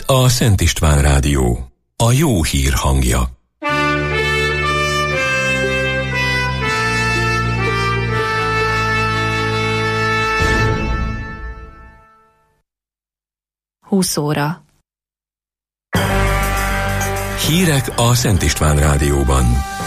a Szent István Rádió, a jó hír hangja. óra. Hírek a Szent István Rádióban.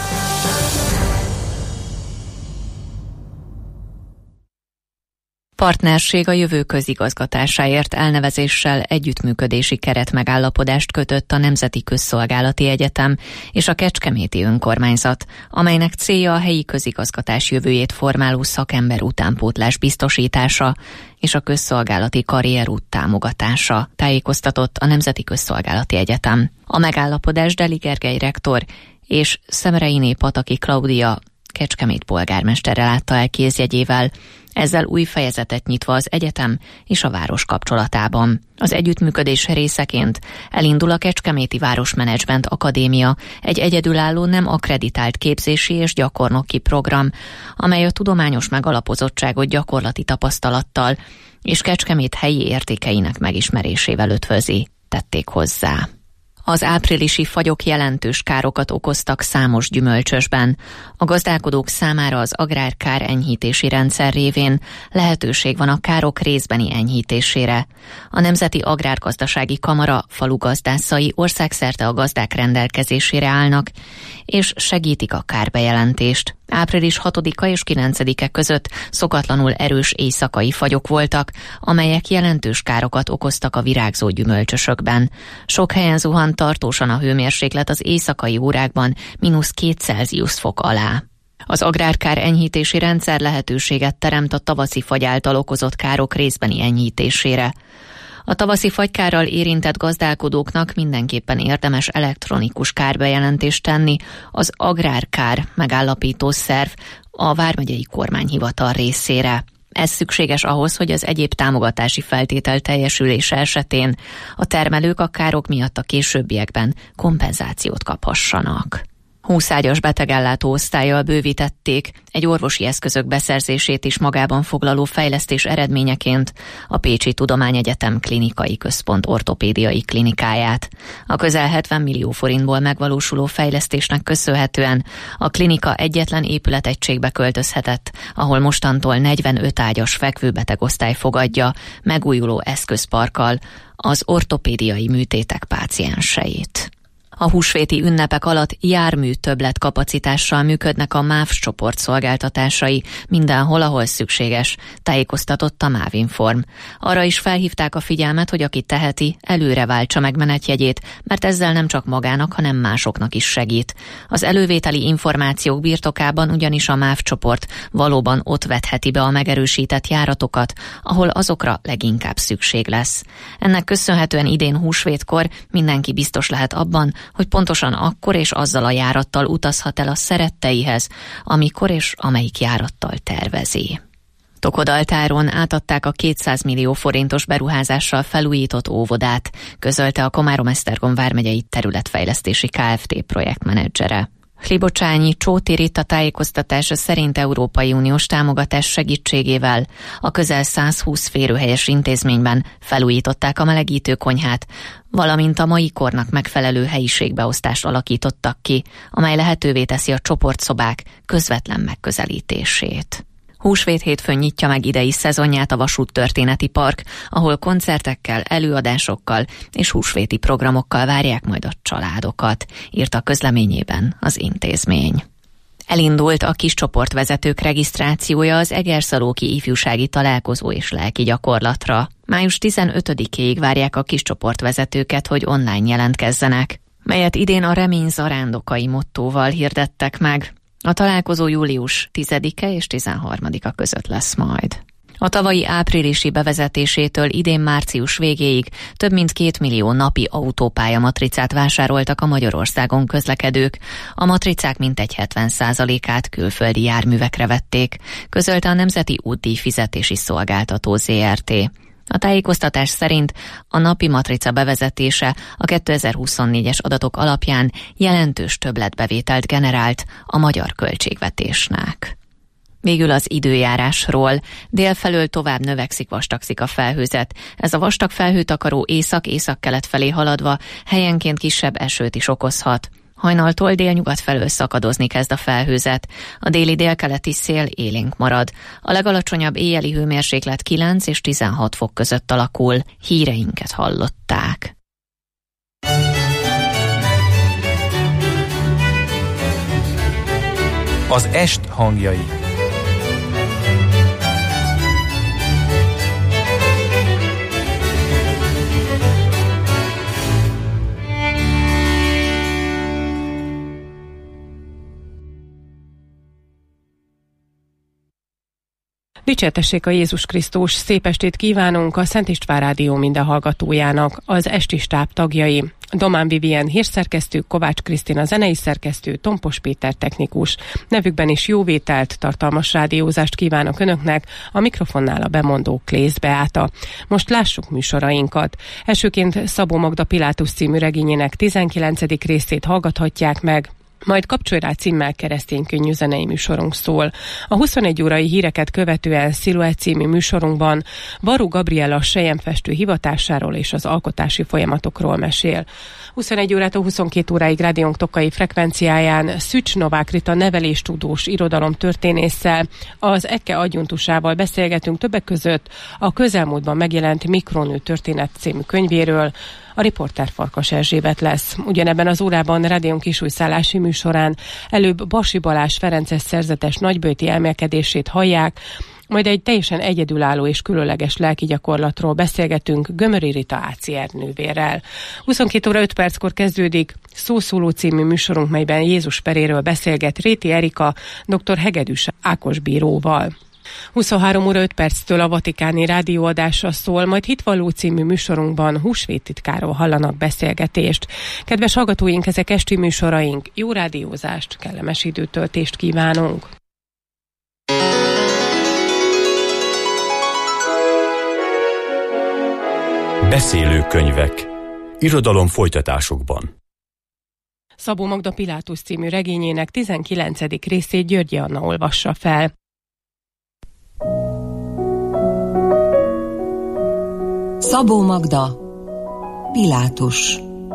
Partnerség a jövő közigazgatásáért elnevezéssel együttműködési keretmegállapodást kötött a Nemzeti Közszolgálati Egyetem és a Kecskeméti Önkormányzat, amelynek célja a helyi közigazgatás jövőjét formáló szakember utánpótlás biztosítása és a közszolgálati karrierút támogatása, tájékoztatott a Nemzeti Közszolgálati Egyetem. A megállapodás Deli Gergely rektor és Szemereiné Pataki Klaudia Kecskemét polgármestere látta el kézjegyével, ezzel új fejezetet nyitva az egyetem és a város kapcsolatában. Az együttműködés részeként elindul a Kecskeméti Városmenedzsment Akadémia, egy egyedülálló nem akkreditált képzési és gyakornoki program, amely a tudományos megalapozottságot gyakorlati tapasztalattal és Kecskemét helyi értékeinek megismerésével ötvözi, tették hozzá. Az áprilisi fagyok jelentős károkat okoztak számos gyümölcsösben. A gazdálkodók számára az agrárkár enyhítési rendszer révén lehetőség van a károk részbeni enyhítésére. A Nemzeti Agrárgazdasági Kamara falugazdászai országszerte a gazdák rendelkezésére állnak, és segítik a kárbejelentést. Április 6-a és 9-e között szokatlanul erős éjszakai fagyok voltak, amelyek jelentős károkat okoztak a virágzó gyümölcsösökben. Sok helyen zuhant tartósan a hőmérséklet az éjszakai órákban -2 Celsius fok alá. Az agrárkár enyhítési rendszer lehetőséget teremt a tavaszi fagy által okozott károk részbeni enyhítésére. A tavaszi fagykárral érintett gazdálkodóknak mindenképpen érdemes elektronikus kárbejelentést tenni az agrárkár megállapító szerv a vármegyei kormányhivatal részére. Ez szükséges ahhoz, hogy az egyéb támogatási feltétel teljesülése esetén a termelők a károk miatt a későbbiekben kompenzációt kaphassanak. 20 ágyas betegellátó osztállyal bővítették egy orvosi eszközök beszerzését is magában foglaló fejlesztés eredményeként a Pécsi Tudományegyetem Klinikai Központ ortopédiai klinikáját. A közel 70 millió forintból megvalósuló fejlesztésnek köszönhetően a klinika egyetlen épületegységbe költözhetett, ahol mostantól 45 ágyas fekvőbetegosztály fogadja megújuló eszközparkkal az ortopédiai műtétek pácienseit. A húsvéti ünnepek alatt jármű többlet kapacitással működnek a MÁV csoport szolgáltatásai mindenhol, ahol szükséges, tájékoztatott a MÁV Inform. Arra is felhívták a figyelmet, hogy aki teheti, előre váltsa meg menetjegyét, mert ezzel nem csak magának, hanem másoknak is segít. Az elővételi információk birtokában ugyanis a MÁV csoport valóban ott vetheti be a megerősített járatokat, ahol azokra leginkább szükség lesz. Ennek köszönhetően idén húsvétkor mindenki biztos lehet abban, hogy pontosan akkor és azzal a járattal utazhat el a szeretteihez, amikor és amelyik járattal tervezi. Tokodaltáron átadták a 200 millió forintos beruházással felújított óvodát, közölte a Komárom-Esztergom vármegyei területfejlesztési Kft. Projektmenedzsere. Hlibocsányi Csóti Ritta tájékoztatása szerint Európai Uniós támogatás segítségével a közel 120 férőhelyes intézményben felújították a melegítő konyhát, valamint a mai kornak megfelelő helyiségbeosztást alakítottak ki, amely lehetővé teszi a csoportszobák közvetlen megközelítését. Húsvét hétfőn nyitja meg idei szezonját a Vasúttörténeti Park, ahol koncertekkel, előadásokkal és húsvéti programokkal várják majd a családokat, írt a közleményében az intézmény. Elindult a kiscsoportvezetők regisztrációja az Egerszalóki ifjúsági találkozó és lelki gyakorlatra. Május 15-éig várják a kiscsoportvezetőket, hogy online jelentkezzenek, melyet idén a Remény zarándokai mottóval hirdettek meg. A találkozó július 10-e és 13-a között lesz majd. A tavalyi áprilisi bevezetésétől idén március végéig több mint 2 millió napi autópálya matricát vásároltak a Magyarországon közlekedők. A matricák mintegy 70%-át külföldi járművekre vették, közölte a Nemzeti Útdíj Fizetési Szolgáltató Zrt. A tájékoztatás szerint a napi matrica bevezetése a 2024-es adatok alapján jelentős többletbevételt generált a magyar költségvetésnek. Végül az időjárásról. Délfelől tovább növekszik, vastagszik a felhőzet. Ez a vastag felhőtakaró észak-északkelet felé haladva helyenként kisebb esőt is okozhat. Hajnaltól délnyugat felől szakadozni kezd a felhőzet. A déli délkeleti szél élénk marad. A legalacsonyabb éjjeli hőmérséklet 9 és 16 fok között alakul. Híreinket hallották. Az est hangjai. Dicsértessék a Jézus Krisztus, szép estét kívánunk a Szent István Rádió minden hallgatójának, az esti stáb tagjai. Domán Vivien hírszerkesztő, Kovács Krisztina zenei szerkesztő, Tompos Péter technikus. Nevükben is jó vételt, tartalmas rádiózást kívánok önöknek, a mikrofonnál a bemondó Klész Beáta. Most lássuk műsorainkat. Elsőként Szabó Magda Pilátus című regényének 19. részét hallgathatják meg, majd Kapcsolj rá címmel keresztény könnyű zenei műsorunk szól. A 21 órai híreket követően Sziluett című műsorunkban Varró Gabriella selyemfestő hivatásáról és az alkotási folyamatokról mesél. 21 órától 22 óráig rádiónk tokai frekvenciáján Szücs Novák Rita neveléstudós irodalomtörténésszel, az EKKE adjuntusával beszélgetünk többek között a közelmúltban megjelent Mikronő történet című könyvéről. A riporter Farkas Erzsébet lesz. Ugyanebben az órában rádiónk kisújszállási műsorán előbb Basi Balázs ferences szerzetes nagyböjti elmélkedését hallják, majd egy teljesen egyedülálló és különleges lelki gyakorlatról beszélgetünk Gömöri Rita Áci Ernővérrel. 22 óra 5 perckor kezdődik Szószóló című műsorunk, melyben Jézus peréről beszélget Réti Erika, dr. Hegedűs Ákos bíróval. 23 óra 5 perctől a vatikáni rádióadásra szól, majd Hitvalló című műsorunkban húsvéttitkáról hallanak beszélgetést. Kedves hallgatóink, ezek esti műsoraink, jó rádiózást, kellemes időtöltést kívánunk! Beszélő könyvek. Irodalom folytatásokban. Szabó Magda Pilátus című regényének 19. részét Györgyi Anna olvassa fel. Szabó Magda, Pilátus.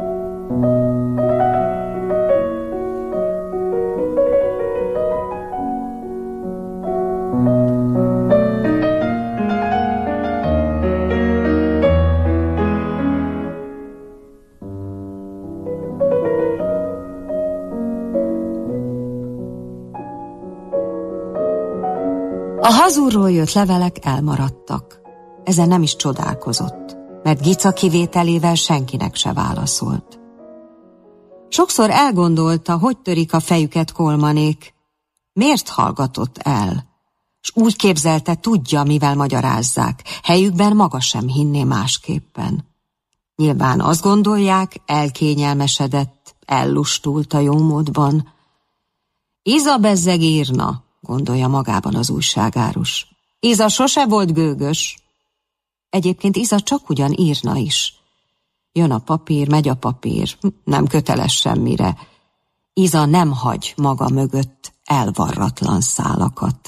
A hazúrról jött levelek elmaradtak. Ezen nem is csodálkozott, mert Gica kivételével senkinek se válaszolt. Sokszor elgondolta, hogy törik a fejüket Kolmanék. Miért hallgatott el? S úgy képzelte, tudja, mivel magyarázzák. Helyükben maga sem hinné másképpen. Nyilván azt gondolják, elkényelmesedett, ellustult a jómódban. Iza bezzeg írna, gondolja magában az újságárus. Iza sose volt gőgös. Egyébként Iza csak ugyan írna is. Jön a papír, megy a papír, nem köteles semmire. Iza nem hagy maga mögött elvarratlan szálakat.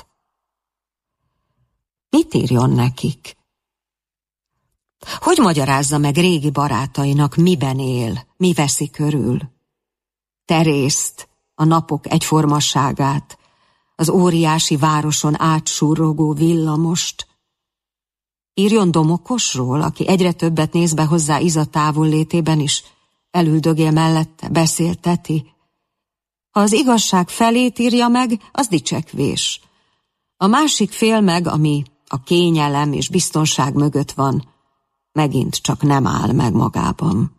Mit írjon nekik? Hogy magyarázza meg régi barátainak, miben él, mi veszi körül? Terészt, a napok egyformaságát, az óriási városon átsurrogó villamost. Írjon Domokosról, aki egyre többet néz be hozzá Iza távollétében is, elüldögél mellette, beszélteti. Ha az igazság felét írja meg, az dicsekvés. A másik fél meg, ami a kényelem és biztonság mögött van, megint csak nem áll meg magában.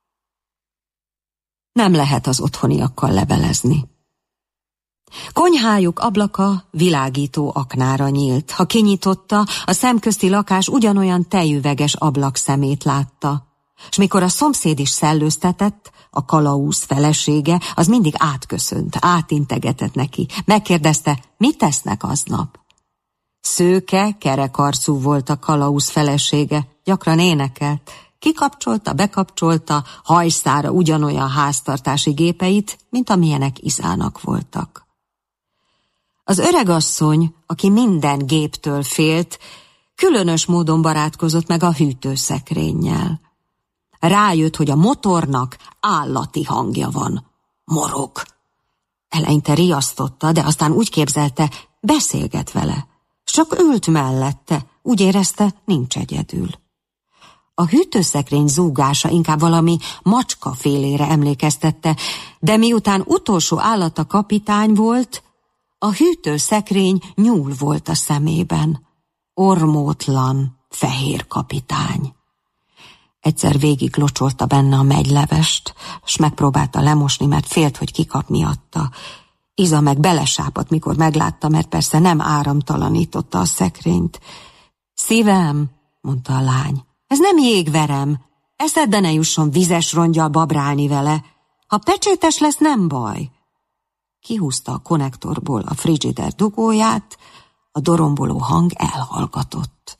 Nem lehet az otthoniakkal levelezni. Konyhájuk ablaka világító aknára nyílt. Ha kinyitotta, a szemközti lakás ugyanolyan tejüveges ablakszemét látta. S mikor a szomszéd is szellőztetett, a kalauz felesége, az mindig átköszönt, átintegetett neki. Megkérdezte, mit tesznek aznap? Szőke, kerekarcú volt a kalauz felesége, gyakran énekelt. Kikapcsolta, bekapcsolta, hajszára ugyanolyan háztartási gépeit, mint amilyenek Izának voltak. Az öregasszony, aki minden géptől félt, különös módon barátkozott meg a hűtőszekrényel. Rájött, hogy a motornak állati hangja van. Morog. Eleinte riasztotta, de aztán úgy képzelte, beszélget vele. Csak ült mellette, úgy érezte, nincs egyedül. A hűtőszekrény zúgása inkább valami macskafélére emlékeztette, de miután utolsó állata kapitány volt, a hűtőszekrény nyúl volt a szemében. Ormótlan, fehér kapitány. Egyszer végig locsolta benne a megylevest, s megpróbálta lemosni, mert félt, hogy kikap miatta. Iza meg belesápadt, mikor meglátta, mert persze nem áramtalanította a szekrényt. Szívem, mondta a lány, ez nem jégverem, eszedbe ne jusson vizes rongyal babrálni vele. Ha pecsétes lesz, nem baj. Kihúzta a konnektorból a frigider dugóját, a doromboló hang elhallgatott.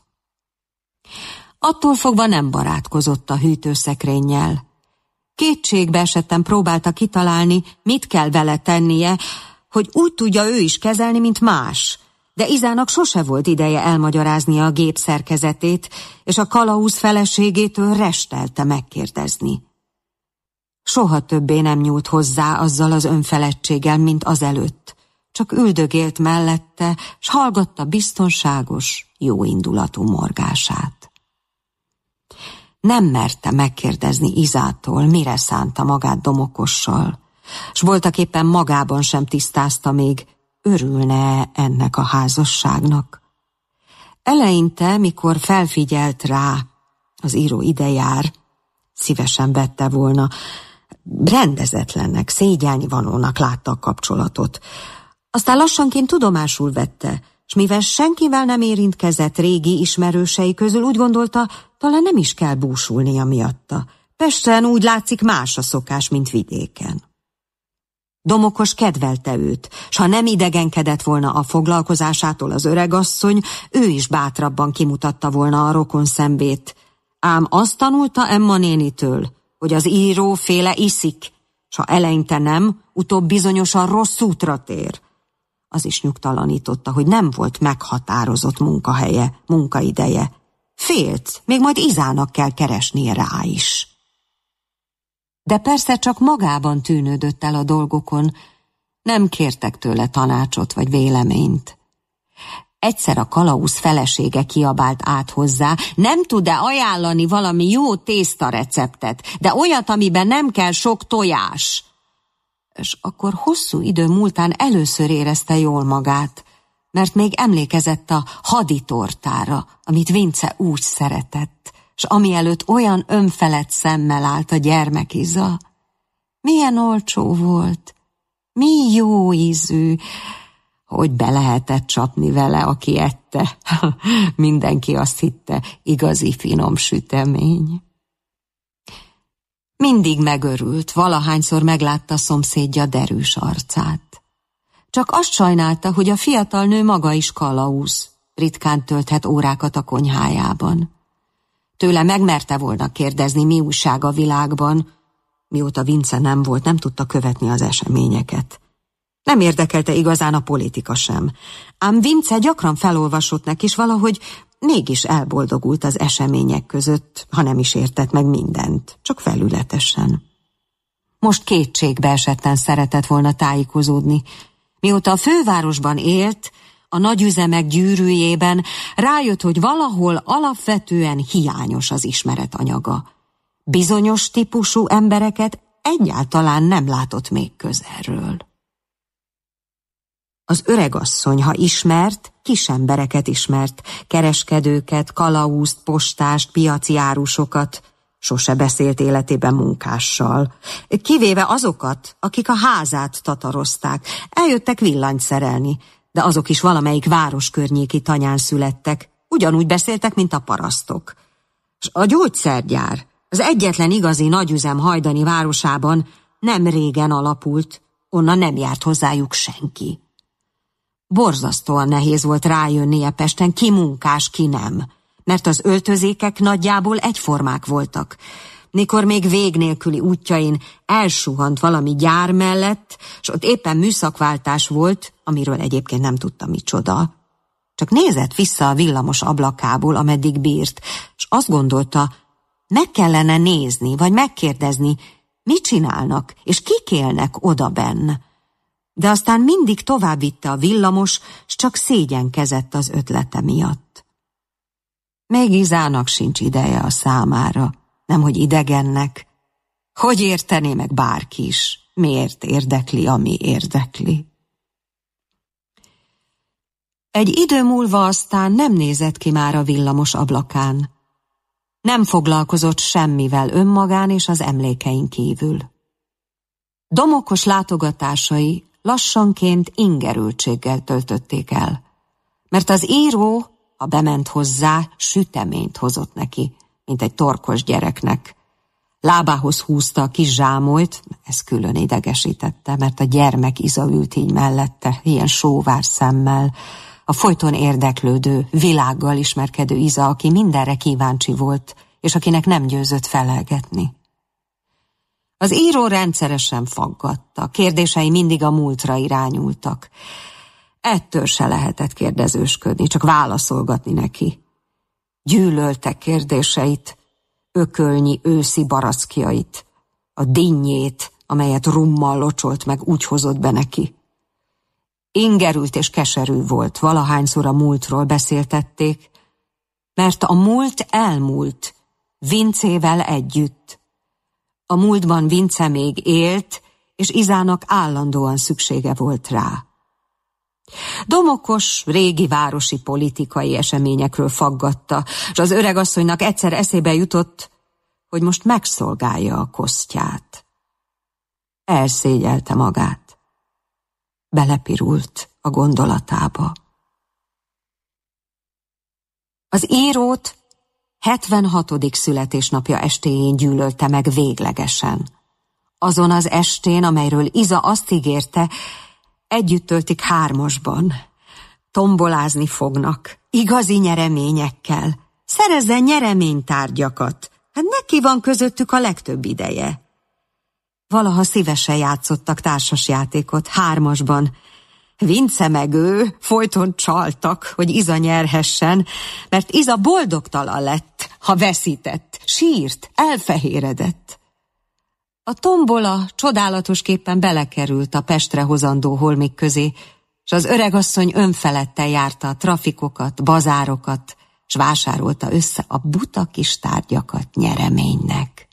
Attól fogva nem barátkozott a hűtőszekrénnyel. Kétségbe esetten próbálta kitalálni, mit kell vele tennie, hogy úgy tudja ő is kezelni, mint más, de Izának sose volt ideje elmagyaráznia a gép szerkezetét, és a kalauz feleségétől restelte megkérdezni. Soha többé nem nyúlt hozzá azzal az önfeledtséggel, mint azelőtt, csak üldögélt mellette, s hallgatta biztonságos, jóindulatú morgását. Nem merte megkérdezni Izától, mire szánta magát Domokossal, s voltaképpen magában sem tisztázta még, örülne ennek a házasságnak. Eleinte, mikor felfigyelt rá, az író idejár, szívesen vette volna, rendezetlennek, szégyellnivalónak látta a kapcsolatot. Aztán lassanként tudomásul vette, s mivel senkivel nem érintkezett régi ismerősei közül, úgy gondolta, talán nem is kell búsulnia miatta. Pesten úgy látszik más a szokás, mint vidéken. Domokos kedvelte őt, s ha nem idegenkedett volna a foglalkozásától az öregasszony, ő is bátrabban kimutatta volna a rokon szembét. Ám azt tanulta Emma nénitől, hogy az író féle iszik, s ha eleinte nem, utóbb bizonyosan rossz útra tér. Az is nyugtalanította, hogy nem volt meghatározott munkahelye, munkaideje. Félt, még majd Izának kell keresnie rá is. De persze csak magában tűnődött el a dolgokon, nem kértek tőle tanácsot vagy véleményt. Egyszer a kalauz felesége kiabált át hozzá, nem tud-e ajánlani valami jó tésztareceptet, de olyat, amiben nem kell sok tojás. És akkor hosszú idő múltán először érezte jól magát, mert még emlékezett a haditortára, amit Vince úgy szeretett, s ami előtt olyan önfelett szemmel állt a gyermek Iza. Milyen olcsó volt, mi jó ízű, hogy be lehetett csapni vele, aki ette. Mindenki azt hitte, igazi finom sütemény. Mindig megörült, valahányszor meglátta szomszédja derűs arcát. Csak azt sajnálta, hogy a fiatal nő maga is kalauz, ritkán tölthet órákat a konyhájában. Tőle megmerte volna kérdezni, mi újság a világban, mióta Vince nem volt, nem tudta követni az eseményeket. Nem érdekelte igazán a politika sem, ám Vince gyakran felolvasott neki, és valahogy mégis elboldogult az események között, ha nem is értett meg mindent, csak felületesen. Most kétségbe esetten szeretett volna tájékozódni. Mióta a fővárosban élt, a nagyüzemek gyűrűjében rájött, hogy valahol alapvetően hiányos az ismeretanyaga. Bizonyos típusú embereket egyáltalán nem látott még közelről. Az öregasszony, ha ismert, kis embereket ismert, kereskedőket, kalauzt, postást, piaci árusokat, sose beszélt életében munkással, kivéve azokat, akik a házát tatarozták, eljöttek villanyt szerelni, de azok is valamelyik városkörnyéki tanyán születtek, ugyanúgy beszéltek, mint a parasztok. S a gyógyszergyár, az egyetlen igazi nagyüzem hajdani városában nem régen alapult, onnan nem járt hozzájuk senki. Borzasztóan nehéz volt rájönnie Pesten, ki munkás, ki nem, mert az öltözékek nagyjából egyformák voltak, mikor még vég nélküli útjain elsuhant valami gyár mellett, s ott éppen műszakváltás volt, amiről egyébként nem tudta micsoda. Csak nézett vissza a villamos ablakából, ameddig bírt, s azt gondolta, meg kellene nézni, vagy megkérdezni, mit csinálnak, és kik élnek odabenn. De aztán mindig tovább vitte a villamos, s csak szégyenkezett az ötlete miatt. Még Izának sincs ideje a számára, nemhogy idegennek. Hogy értené meg bárki is, miért érdekli, ami érdekli? Egy idő múlva aztán nem nézett ki már a villamos ablakán. Nem foglalkozott semmivel önmagán és az emlékein kívül. Domokos látogatásai lassanként ingerültséggel töltötték el, mert az író, ha bement hozzá, süteményt hozott neki, mint egy torkos gyereknek. Lábához húzta a kis zsámolyt, ez külön idegesítette, mert a gyermek Iza ült így mellette, ilyen sóvár szemmel, a folyton érdeklődő, világgal ismerkedő Iza, aki mindenre kíváncsi volt, és akinek nem győzött felelgetni. Az író rendszeresen faggatta, kérdései mindig a múltra irányultak. Ettől se lehetett kérdezősködni, csak válaszolgatni neki. Gyűlölte kérdéseit, ökölnyi őszi barackjait, a dinnyét, amelyet rummal locsolt meg, úgy hozott be neki. Ingerült és keserű volt, valahányszor a múltról beszéltették, mert a múlt elmúlt, Vincével együtt. A múltban Vince még élt, és Izának állandóan szüksége volt rá. Domokos, régi városi politikai eseményekről faggatta, és az öregasszonynak egyszer eszébe jutott, hogy most megszolgálja a kosztját. Elszégyelte magát. Belepirult a gondolatába. Az írót 76. születésnapja estéjén gyűlölte meg véglegesen. Azon az estén, amelyről Iza azt ígérte, együtt töltik 3-asban. Tombolázni fognak, igazi nyereményekkel. Szerezzen nyereménytárgyakat. Hát neki van közöttük a legtöbb ideje. Valaha szívesen játszottak társasjátékot 3-asban. Vince meg ő folyton csaltak, hogy Iza nyerhessen, mert Iza boldogtalan lett, ha veszített, sírt, elfehéredett. A tombola csodálatosképpen belekerült a Pestre hozandó holmik közé, s az öregasszony önfeledten járta a trafikokat, bazárokat, s vásárolta össze a buta kis tárgyakat nyereménynek.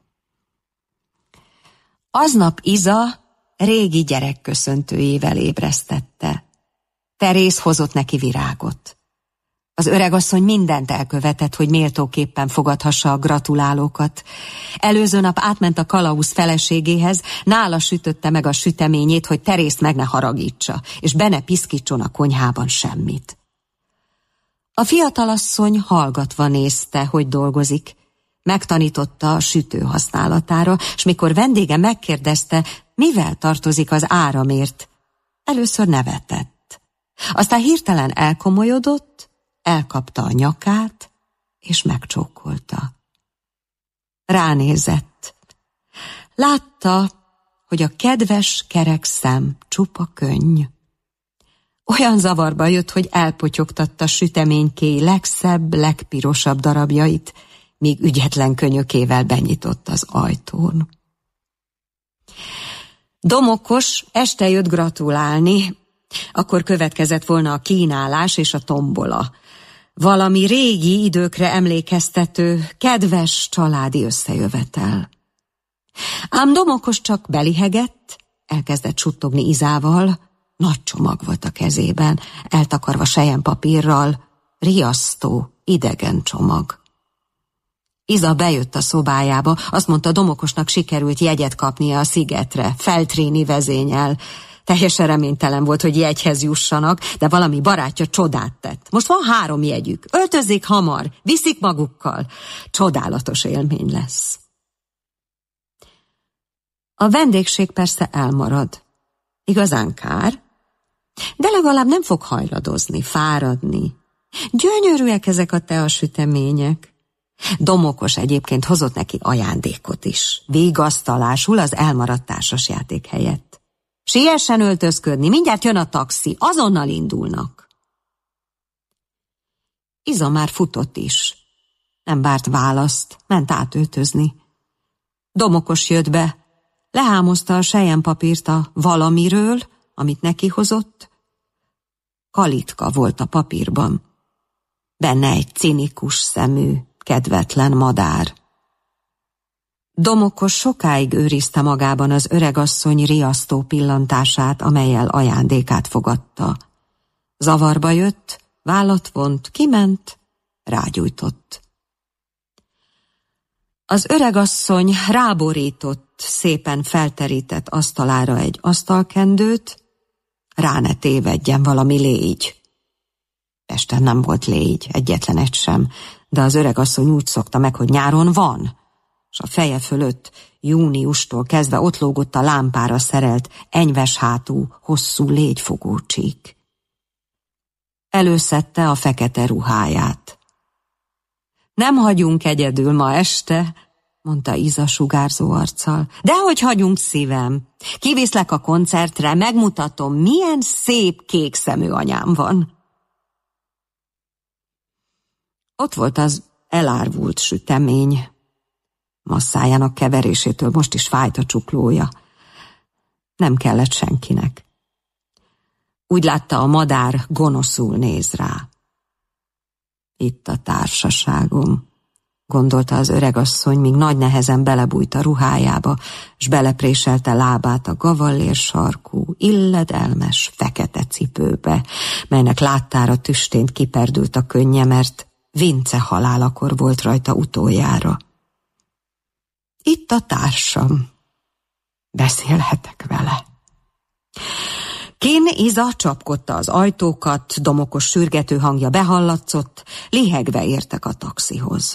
Aznap Iza régi gyerekköszöntőjével ébresztette. Terész hozott neki virágot. Az öregasszony mindent elkövetett, hogy méltóképpen fogadhassa a gratulálókat. Előző nap átment a kalauz feleségéhez, nála sütötte meg a süteményét, hogy Terészt meg ne haragítsa, és be ne piszkítson a konyhában semmit. A fiatalasszony hallgatva nézte, hogy dolgozik. Megtanította a sütő használatára, s mikor vendége megkérdezte, mivel tartozik az áramért, először nevetett. Aztán hirtelen elkomolyodott, elkapta a nyakát, és megcsókolta. Ránézett. Látta, hogy a kedves kerek szem csupa könny. Olyan zavarba jött, hogy elpotyogtatta süteménykéj legszebb, legpirosabb darabjait, míg ügyetlen könyökével benyitott az ajtón. Domokos este jött gratulálni, akkor következett volna a kínálás és a tombola. Valami régi időkre emlékeztető, kedves családi összejövetel. Ám Domokos csak belihegett, elkezdett suttogni Izával, nagy csomag volt a kezében, eltakarva selyempapírral, riasztó, idegen csomag. Iza bejött a szobájába, azt mondta, Domokosnak sikerült jegyet kapnia a szigetre, Feltrini vezénnyel. Teljesen reménytelen volt, hogy jegyhez jussanak, de valami barátja csodát tett. Most van 3 jegyük, öltözzék hamar, viszik magukkal. Csodálatos élmény lesz. A vendégség persze elmarad. Igazán kár, de legalább nem fog hajladozni, fáradni. Gyönyörűek ezek a teasütemények. Domokos egyébként hozott neki ajándékot is, vigasztalásul az elmaradt társasjáték helyett. Siessen öltözködni, mindjárt jön a taxi, azonnal indulnak. Iza már futott is. Nem várt választ, ment átöltözni. Domokos jött be, lehámozta a selyempapírt a valamiről, amit neki hozott. Kalitka volt a papírban. Benne egy cinikus szemű, kedvetlen madár. Domokos sokáig őrizte magában az öregasszony riasztó pillantását, amellyel ajándékát fogadta. Zavarba jött, vállat vont, kiment, rágyújtott. Az öregasszony ráborított, szépen felterített asztalára egy asztalkendőt, rá ne tévedjen valami légy. Pesten nem volt légy, egyetlen egy sem, de az öregasszony úgy szokta meg, hogy nyáron van, s a feje fölött júniustól kezdve ott lógott a lámpára szerelt, enyves hátú, hosszú légyfogócsík. Előszedte a fekete ruháját. Nem hagyunk egyedül ma este, mondta Iza sugárzó arccal. Dehogy hagyunk, szívem. Kiviszlek a koncertre, megmutatom, milyen szép kék szemű anyám van. Ott volt az elárvult sütemény. Masszájának keverésétől most is fájt a csuklója. Nem kellett senkinek. Úgy látta, a madár gonoszul néz rá. Itt a társaságom, gondolta az öregasszony, míg nagy nehezen belebújt a ruhájába, s belepréselte lábát a gavallér sarkú, illedelmes, fekete cipőbe, melynek láttára tüstént kiperdült a könnye, mert Vince halálakor volt rajta utoljára. Itt a társam. Beszélhetek vele. Kinn Iza csapkodta az ajtókat, Domokos sürgető hangja behallatszott, lihegve értek a taxihoz.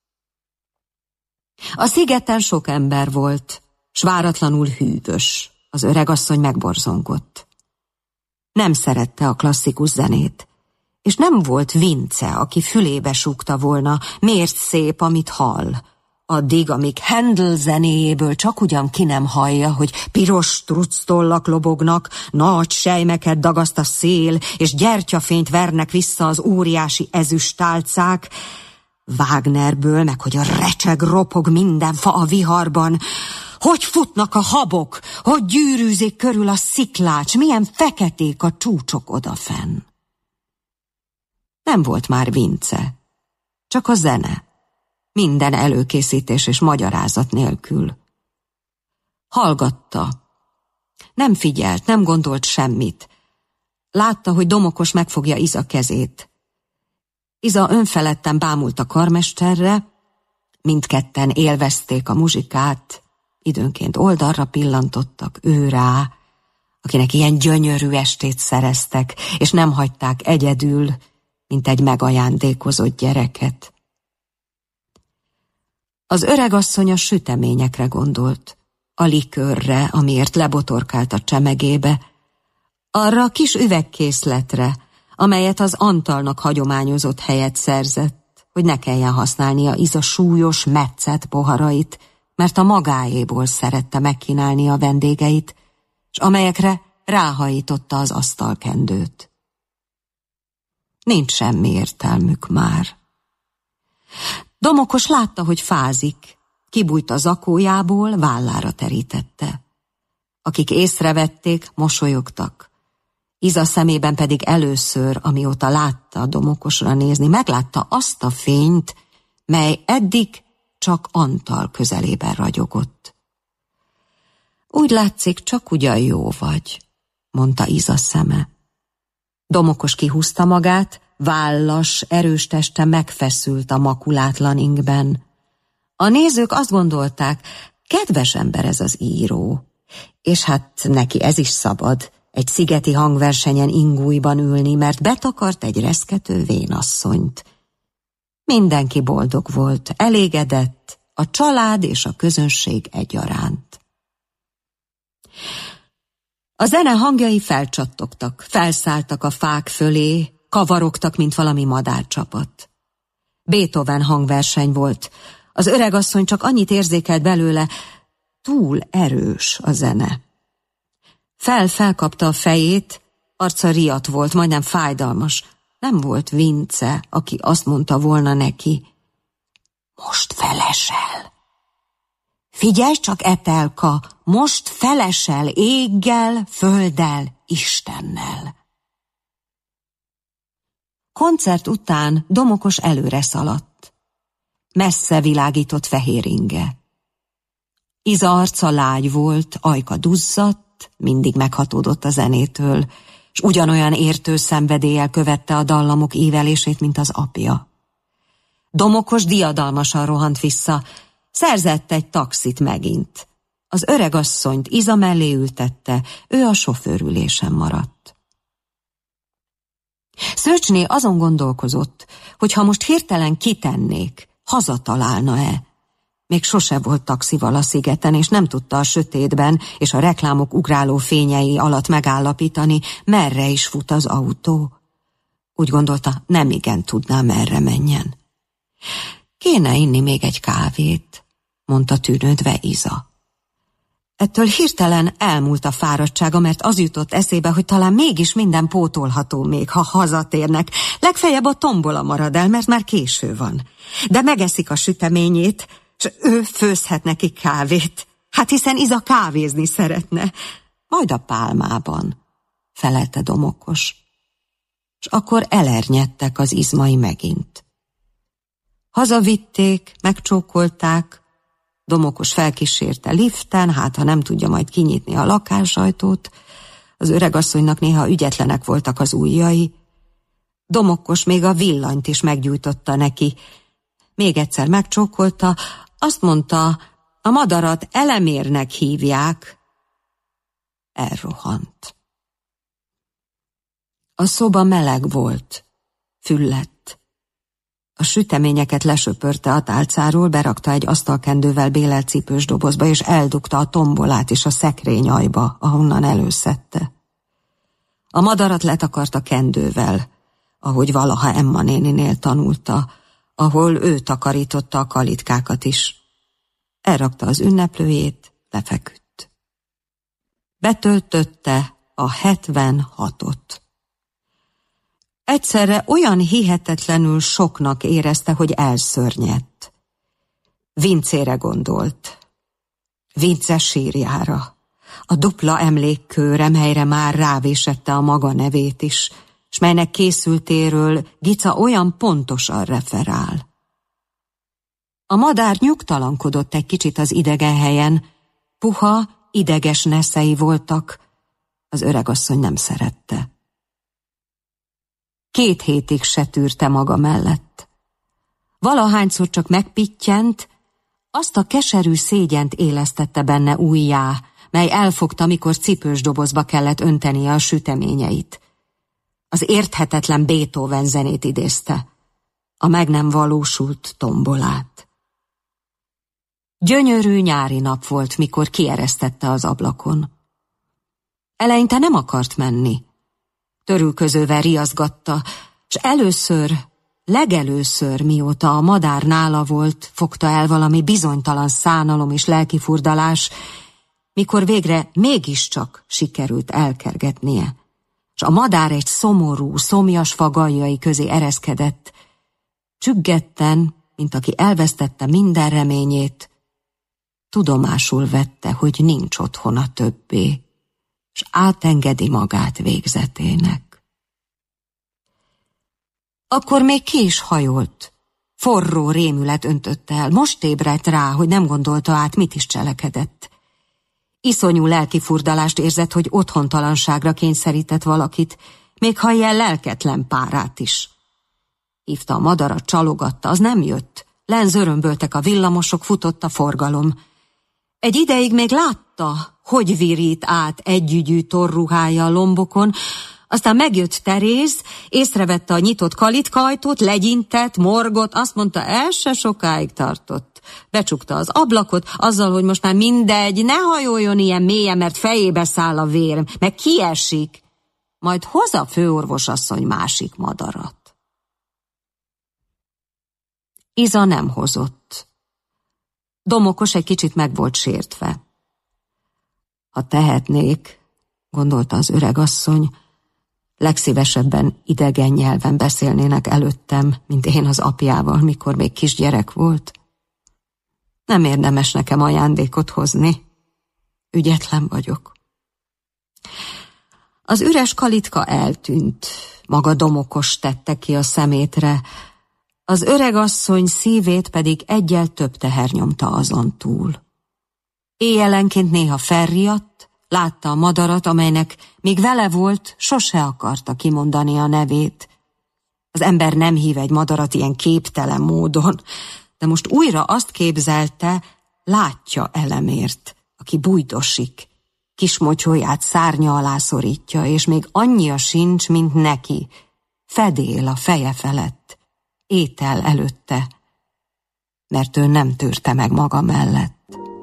A szigeten sok ember volt, s váratlanul hűvös, az öregasszony megborzongott. Nem szerette a klasszikus zenét, és nem volt Vince, aki fülébe súgta volna, miért szép, amit hall. Addig, amíg Handel zenéjéből csak ugyan ki nem hallja, hogy piros tructollak lobognak, nagy sejmeket dagaszt a szél, és gyertyafényt vernek vissza az óriási ezüsttálcák, Wagnerből, meg hogy a recseg ropog minden fa a viharban, hogy futnak a habok, hogy gyűrűzik körül a sziklács, milyen feketék a csúcsok odafenn. Nem volt már Vince, csak a zene. Minden előkészítés és magyarázat nélkül. Hallgatta. Nem figyelt, nem gondolt semmit. Látta, hogy Domokos megfogja Iza kezét. Iza önfeledten bámult a karmesterre, mindketten élvezték a muzsikát, időnként oldalra pillantottak ő rá, akinek ilyen gyönyörű estét szereztek, és nem hagyták egyedül, mint egy megajándékozott gyereket. Az öregasszony a süteményekre gondolt, a likőrre, amiért lebotorkált a csemegébe, arra a kis üvegkészletre, amelyet az Antalnak hagyományozott helyet szerzett, hogy ne kelljen használnia Iza súlyos, metszett poharait, mert a magáéból szerette megkínálni a vendégeit, s amelyekre ráhajította az asztalkendőt. Nincs semmi értelmük már. Domokos látta, hogy fázik, kibújt a zakójából, vállára terítette. Akik észrevették, mosolyogtak. Iza szemében pedig először, amióta látta Domokosra nézni, meglátta azt a fényt, mely eddig csak Antal közelében ragyogott. Úgy látszik, csak ugyan jó vagy, mondta Iza szeme. Domokos kihúzta magát, vállas, erős teste megfeszült a makulátlan ingben. A nézők azt gondolták, kedves ember ez az író, és hát neki ez is szabad, egy szigeti hangversenyen ingújban ülni, mert betakart egy reszkető vénasszonyt. Mindenki boldog volt, elégedett, a család és a közönség egyaránt. A zene hangjai felcsattogtak, felszálltak a fák fölé, kavarogtak, mint valami madárcsapat. Beethoven hangverseny volt. Az öregasszony csak annyit érzékelt belőle, túl erős a zene. Felkapta a fejét, arca riadt volt, majdnem fájdalmas. Nem volt Vince, aki azt mondta volna neki, most felesel. Figyelj csak, Etelka, most felesel éggel, földdel, Istennel. Koncert után Domokos előre szaladt. Messze világított fehér inge. Iza arca lágy volt, ajka duzzadt, mindig meghatódott a zenétől, és ugyanolyan értő szenvedéllyel követte a dallamok ívelését, mint az apja. Domokos diadalmasan rohant vissza, szerzett egy taxit megint. Az öregasszonyt Iza mellé ültette, ő a sofőrülésen maradt. Szőcsné azon gondolkozott, hogy ha most hirtelen kitennék, hazatalálna-e. Még sose volt taxival a szigeten, és nem tudta a sötétben és a reklámok ugráló fényei alatt megállapítani, merre is fut az autó. Úgy gondolta, nemigen tudná, merre menjen. Kéne inni még egy kávét, mondta tűnődve Iza. Ettől hirtelen elmúlt a fáradtsága, mert az jutott eszébe, hogy talán mégis minden pótolható még, ha hazatérnek. Legfeljebb a tombola marad el, mert már késő van. De megeszik a süteményét, és ő főzhet neki kávét. Hát hiszen Iza kávézni szeretne. Majd a pálmában, felelte Domokos. És akkor elernyedtek az izmai megint. Hazavitték, megcsókolták, Domokos felkísérte liften, hát ha nem tudja majd kinyitni a lakásajtót, az öregasszonynak néha ügyetlenek voltak az ujjai. Domokos még a villanyt is meggyújtotta neki. Még egyszer megcsókolta, azt mondta, a madarat Elemérnek hívják. Elrohant. A szoba meleg volt, füllett. A süteményeket lesöpörte a tálcáról, berakta egy asztalkendővel bélelt cipős dobozba, és eldugta a tombolát is a szekrény aljba, ahonnan előszedte. A madarat letakarta kendővel, ahogy valaha Emma néninél tanulta, ahol ő takarította a kalitkákat is. Elrakta az ünneplőjét, lefeküdt. Betöltötte a 76-ot. Egyszerre olyan hihetetlenül soknak érezte, hogy elszörnyedt. Vincére gondolt. Vince sírjára. A dupla emlékkőre, melyre már rávésette a maga nevét is, s melynek készültéről Gica olyan pontosan referál. A madár nyugtalankodott egy kicsit az idegen helyen, puha, ideges neszei voltak, az öregasszony nem szerette. 2 hétig se tűrte maga mellett. Valahányszor csak megpittyent, azt a keserű szégyent élesztette benne újjá, mely elfogta, mikor cipős dobozba kellett öntenie a süteményeit. Az érthetetlen Beethoven zenét idézte, a meg nem valósult tombolát. Gyönyörű nyári nap volt, mikor kieresztette az ablakon. Eleinte nem akart menni. Törülközővel riaszgatta, s legelőször, mióta a madár nála volt, fogta el valami bizonytalan szánalom és lelkifurdalás, mikor végre mégiscsak sikerült elkergetnie, s a madár egy szomorú, szomjas fagajjai közé ereszkedett, csüggetten, mint aki elvesztette minden reményét, tudomásul vette, hogy nincs otthona többé, s átengedi magát végzetének. Akkor még ki is hajolt. Forró rémület öntötte el. Most ébredt rá, hogy nem gondolta át, mit is cselekedett. Iszonyú lelkifurdalást érzett, hogy otthontalanságra kényszerített valakit, még ha ilyen lelketlen párát is. Hívta a madarat, csalogatta, az nem jött. Len zörömböltek a villamosok, futott a forgalom. Egy ideig még látta, hogy virít át együgyű torruhája a lombokon, aztán megjött Teréz, észrevette a nyitott kalitkajtót, legyintett, morgott, azt mondta, el se sokáig tartott. Becsukta az ablakot, azzal, hogy most már mindegy, ne hajoljon ilyen mélyen, mert fejébe száll a vér, meg kiesik. Majd hoz a főorvosasszony másik madarat. Iza nem hozott. Domokos egy kicsit meg volt sértve. Ha tehetnék, gondolta az öregasszony, legszívesebben idegen nyelven beszélnének előttem, mint én az apjával, mikor még kisgyerek volt. Nem érdemes nekem ajándékot hozni. Ügyetlen vagyok. Az üres kalitka eltűnt. Maga Domokos tette ki a szemétre, az öregasszony szívét pedig eggyel több teher nyomta azon túl. Éjjelenként néha felriadt, látta a madarat, amelynek míg vele volt, sose akarta kimondani a nevét. Az ember nem hív egy madarat ilyen képtelen módon, de most újra azt képzelte, látja Elemért, aki bújdosik, kis motyóját szárnya alá szorítja, és még annyia sincs, mint neki, fedél a feje felett, étel előtte, mert ő nem tűrte meg maga mellett.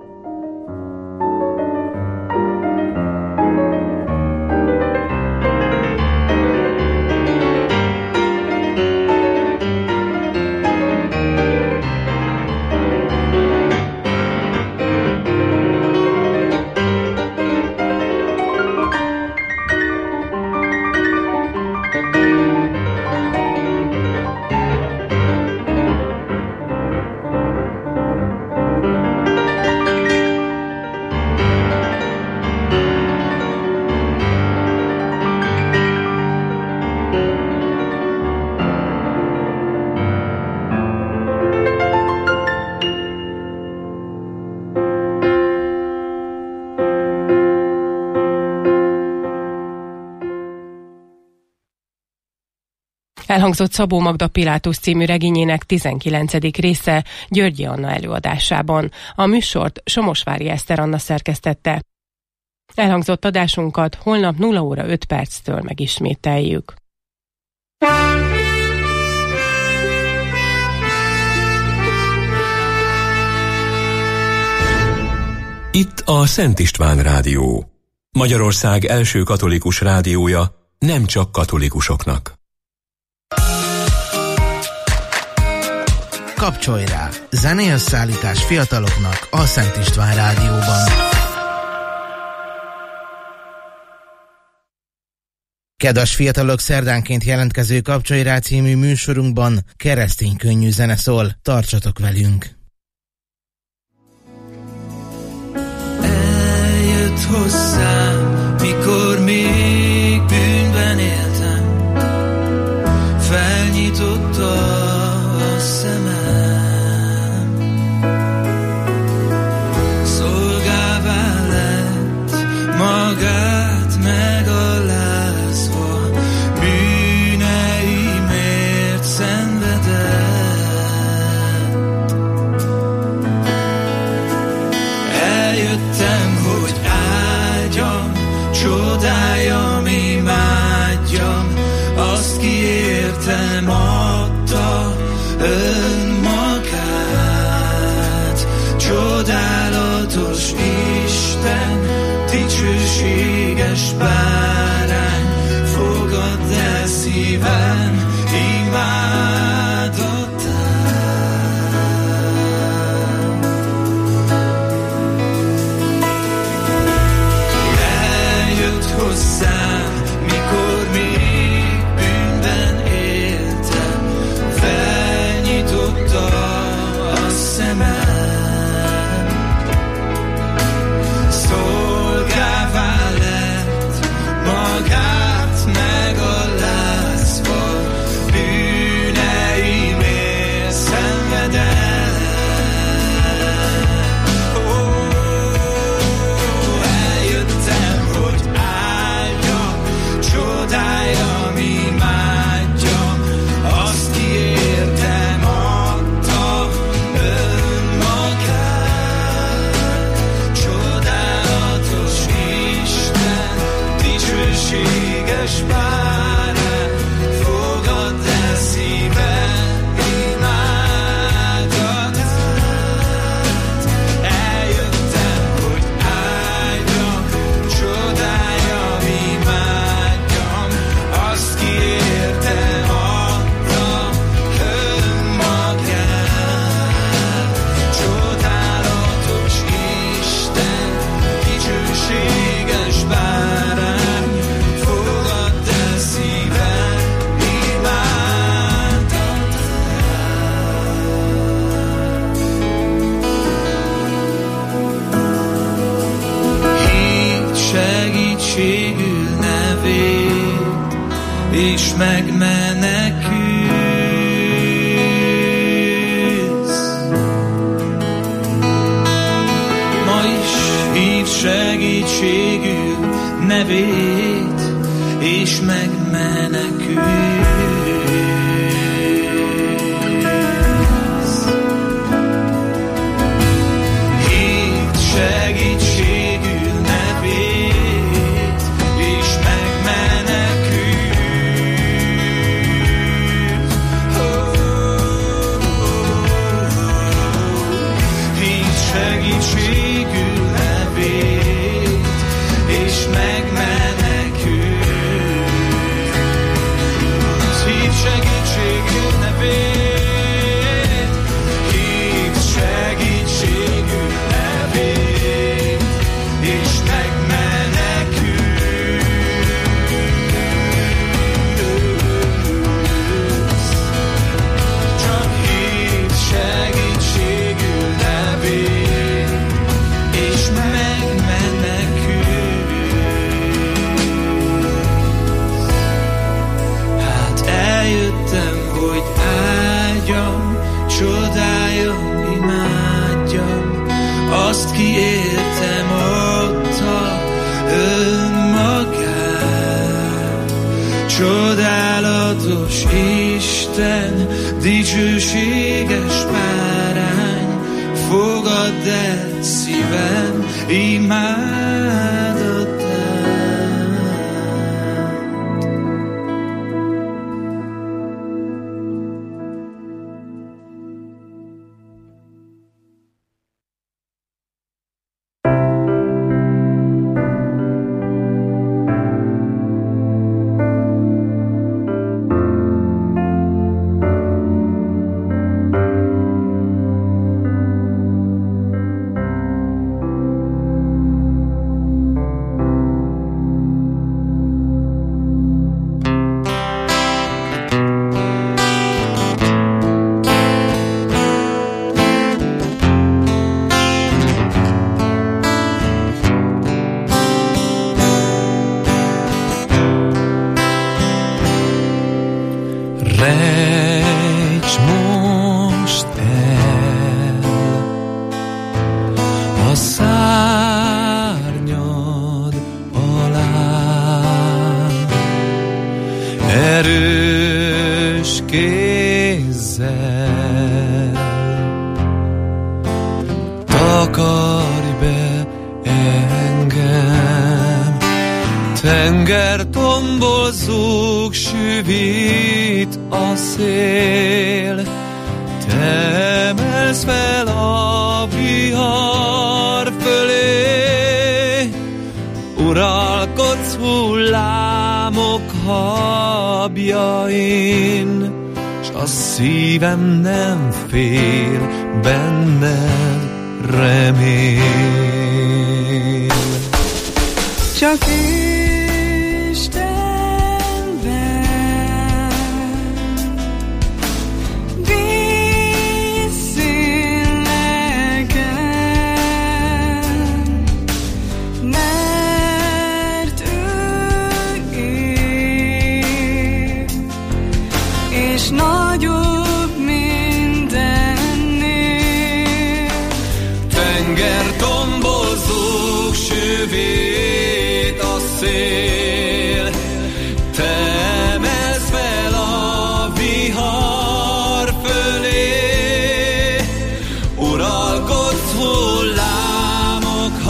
Elhangzott Szabó Magda Pilátus című regényének 19. része Györgyi Anna előadásában. A műsort Somosvári Eszter Anna szerkesztette. Elhangzott adásunkat holnap 0 óra 5 perctől megismételjük. Itt a Szent István Rádió, Magyarország első katolikus rádiója, nem csak katolikusoknak. Kapcsolj rá! Zenélyösszállítás fiataloknak a Szent István Rádióban. Kedves fiatalok, szerdánként jelentkező Kapcsolj rá című műsorunkban keresztény könnyű zene szól. Tartsatok velünk! Eljött hozzám, mikor még bűnben éltem, felnyitotta a szemem, szolgává lett, magát megalázva, bűneimért szenvedett. Eljöttem, hogy áldjam, csodáljam, imádjam, azt ki értem adta önmagát. Csodálatos Isten, dicsőséges bárány, fogadd el szívem imádatát. Eljött hozzám, mikor még bűnben éltem, felnyitotta a szemem, szolgává lett, magát megalázva, bűneimért szenvedett. Eljöttem, hogy áldjam, csodáljam, imádjam, azt ki értem adta önmagát. Csodálatos Isten, dicsőséges bárány, fogadd el szívem imádatát. Eljöttem, hogy áldjam, csodáljam, imádjam, azt ki értem adta önmagát. nevét, és megmenekülsz. Ma is hív segítségül nevét, és megmenekülsz. Hívd segítségül nevét, és megmenekülsz. Hívd segítségül nevét, és megmenekülsz. Hívd segítségül nevét, hívd segítségül nevét, és megmenekülsz. Csak hívd segítségül nevét, és megmenekülsz. Hát eljöttem, hogy áldjam, csodáljam, imádjam azt, ki értem adta önmagát. Csodálatos Isten, dicsőséges bárány, fogadd el szívem imádatát. Rejts most el a szárnyad alá, erős kézzel takarj be engem. Tengertomból zúg, süvít a szél, te emelsz fel a vihar fölé, uralkodsz hullámok habjain, s a szívem nem fél, benned remél. Csak Istenben vízzél nekem, mert ő él, és nagyobb mindennél. Tengertomból zúg, süvít a szél, te emelsz fel a vihar fölé, uralkodsz hullámok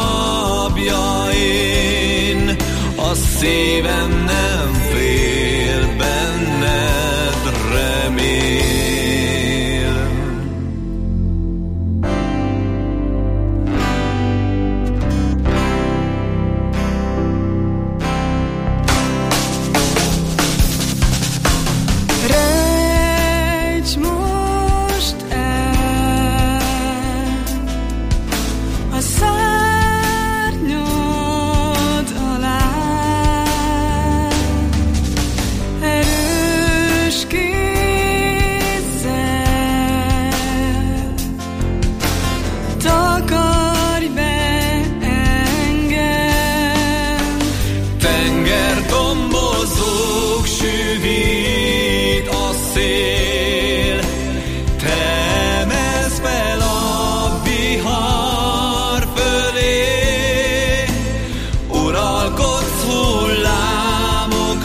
habjain, a szívem nem fél, benned remél. Rejts most el a szárnyad alá, tombozók süvít a szél, te emelsz fel a vihar fölé, uralkodsz hullámok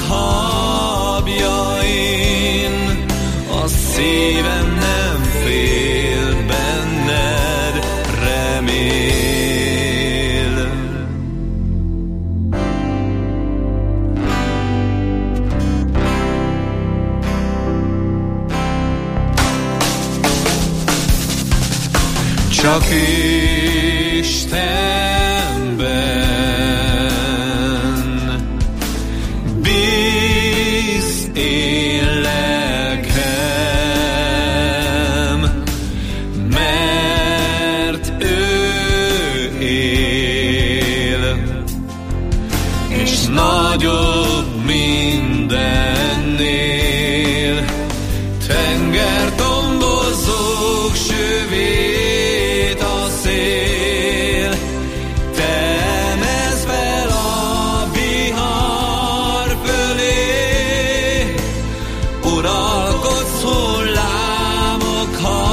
habjain, a szívem nem fél, benned remél. Csak Istenben bíz én lelkem, mert ő él, és nagyobb mindennél. Tengertombozók sövét a szél, te emelsz fel a vihar fölé, uralkodsz hullámok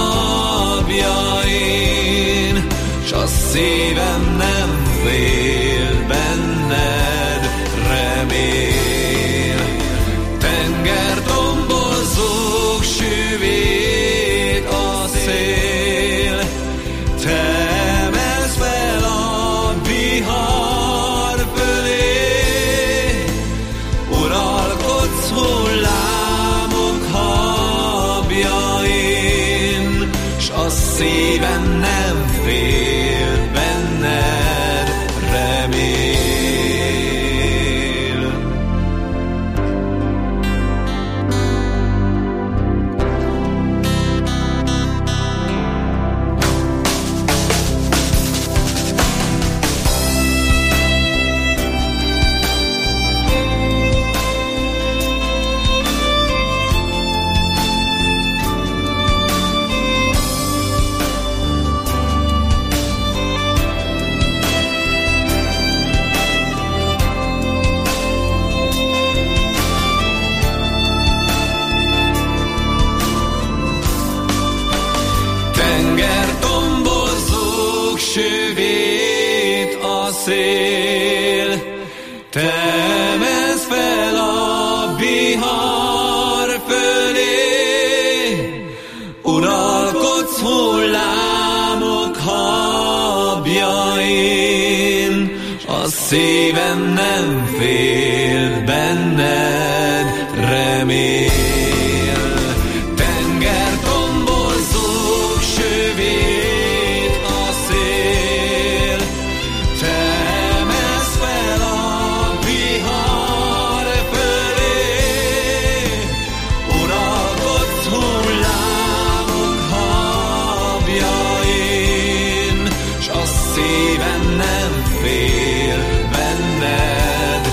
habjain, s a szívem nem fél, benned remél. Tengertombozók süvét a szél, te emelsz fel a vihar fölé, uralkodsz hullámok habjain, s a szívem nem fél, benned remél. Tengertombozók sövét a szél, te emelsz fel a vihar fölé, uralkodsz hullámok habjain, a szívem nem fél, benned remél. Tengertombozók sövét a szél, te emelsz fel a vihar fölé, uralkodsz hullámok habjain, s a szívem nem fél, benned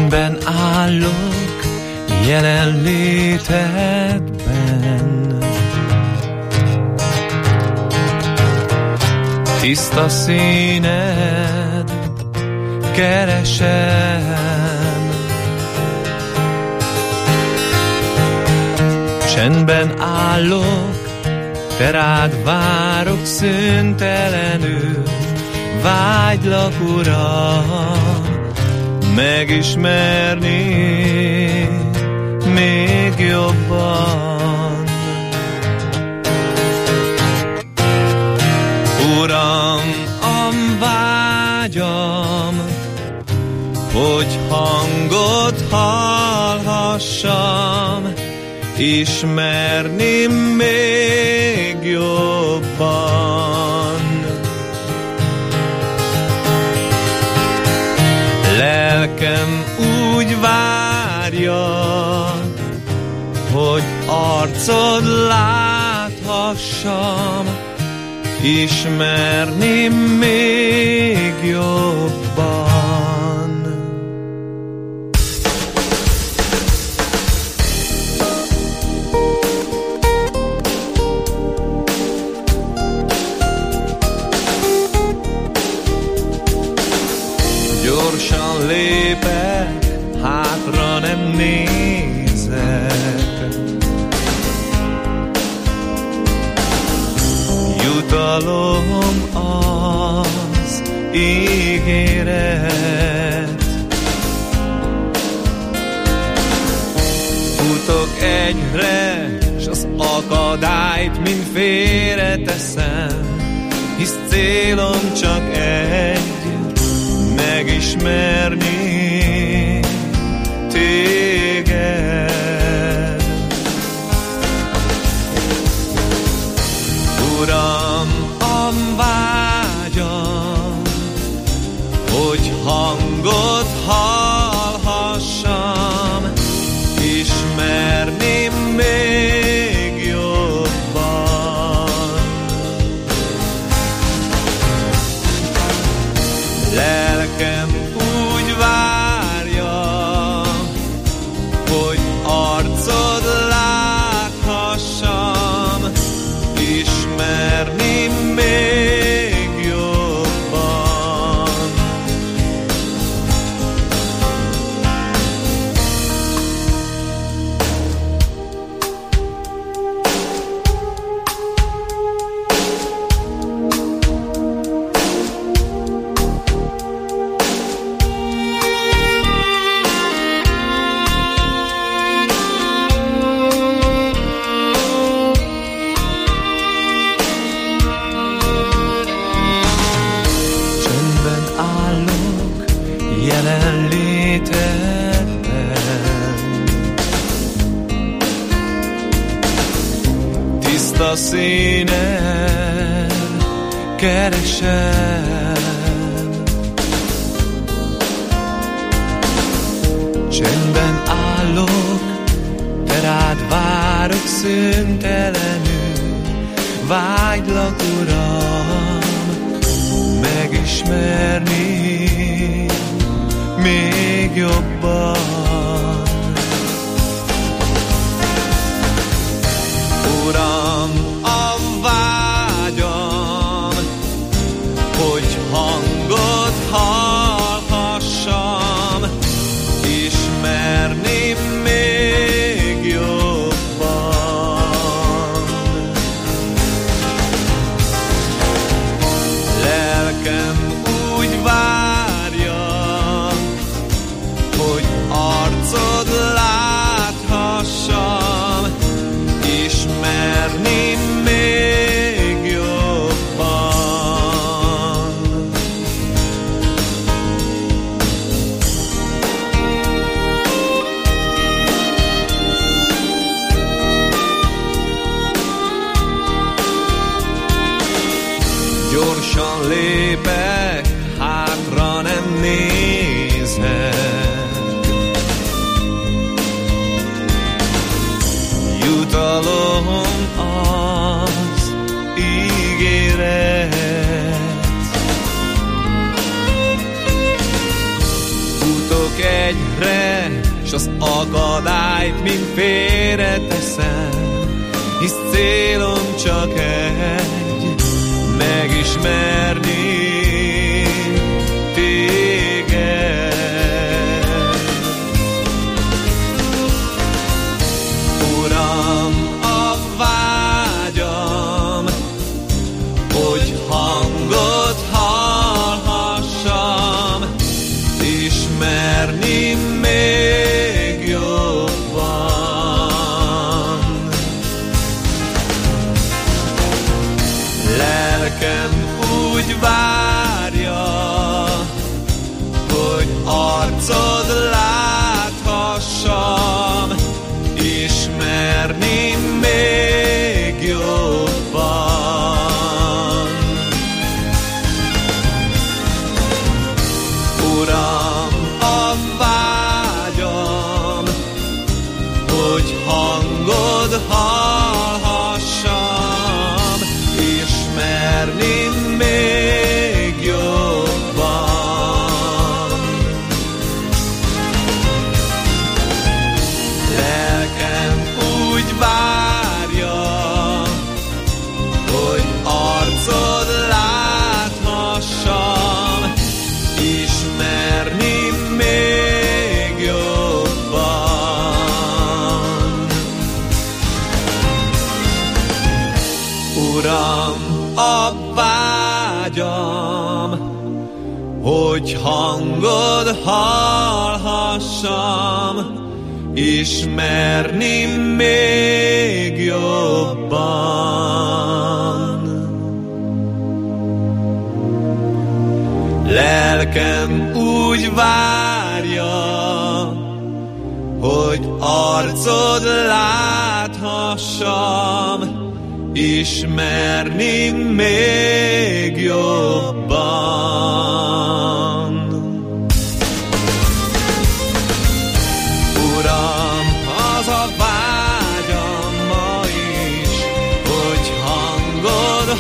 Csendben állok jelenlétedben, tiszta színed keresem. Csendben állok, te rád várok szüntelenül, vágylak, Uram, megismerni még jobban. Uram, vágyam, hogy hangot hallhassam, ismerni még jobban. Lelkem úgy várja, hogy arcod láthassam, ismerni még jobban. Gyorsan lépek, hátra nem nézek, jutalom az ígéret. Futok egyre, s az akadályt mind félreteszem, hisz célom csak egy, megismerni téged. Uram, vágyam, hogy hangot hallhassam, ismerni még jobban. Lelkem úgy várja, hogy arcod láthassam, ismerni még jobban. Tiszta színed keresem. Csendben állok, te rád várok szüntelenül, vágylak, Uram, megismerni még jobban. Uram, vágyam, hogy hangot hallhassam, ismerni még jobban. Lelkem úgy várja, hogy egyre, s az akadályt mind félreteszem, hisz célom csak egy, megismerni téged. Uram, a vágyam, hogy hangot hallhassam, ismerni még jobban. Lelkem úgy várja, hogy arcod láthassam, ismerni még jobban. Uram, a vágyam, hogy hangod hallhassam, ismerni még jobban. Lelkem úgy várja, hogy arcod láthassam, ismerni még jobban. Uram, a vágyam, hogy hangod hallhassam, ismerni még jobban. Lelkem úgy várja, hogy arcod láthassam, ismerni még jobban. Uram, az a vágyam ma is, hogy hangod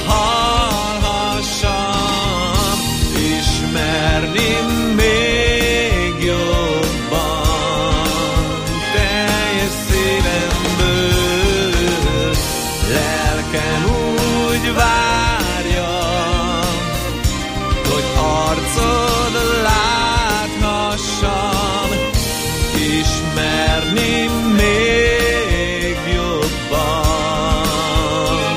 hallhassam, ismerni még jobban. Teljes szívemből lelkem úgy várja, hogy arcod láthassam, ismerni még jobban.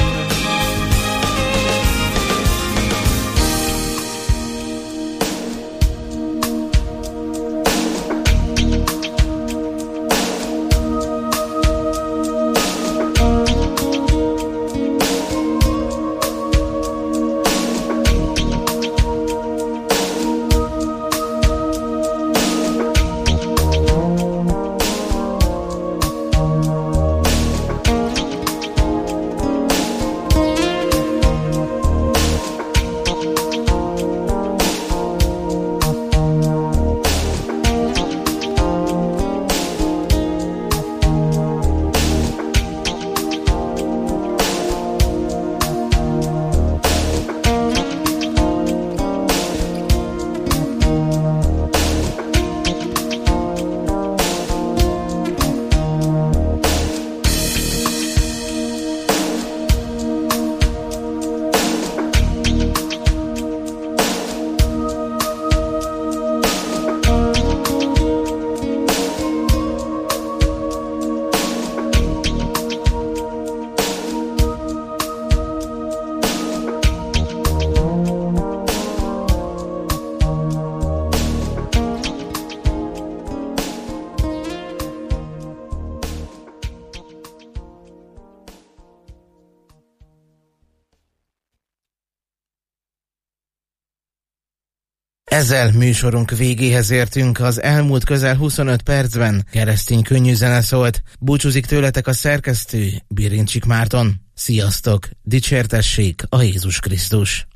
Ezzel műsorunk végéhez értünk. Az elmúlt közel 25 percben keresztény könnyű zene szólt. Búcsúzik tőletek a szerkesztő, Birincsik Márton. Sziasztok! Dicsértessék a Jézus Krisztus!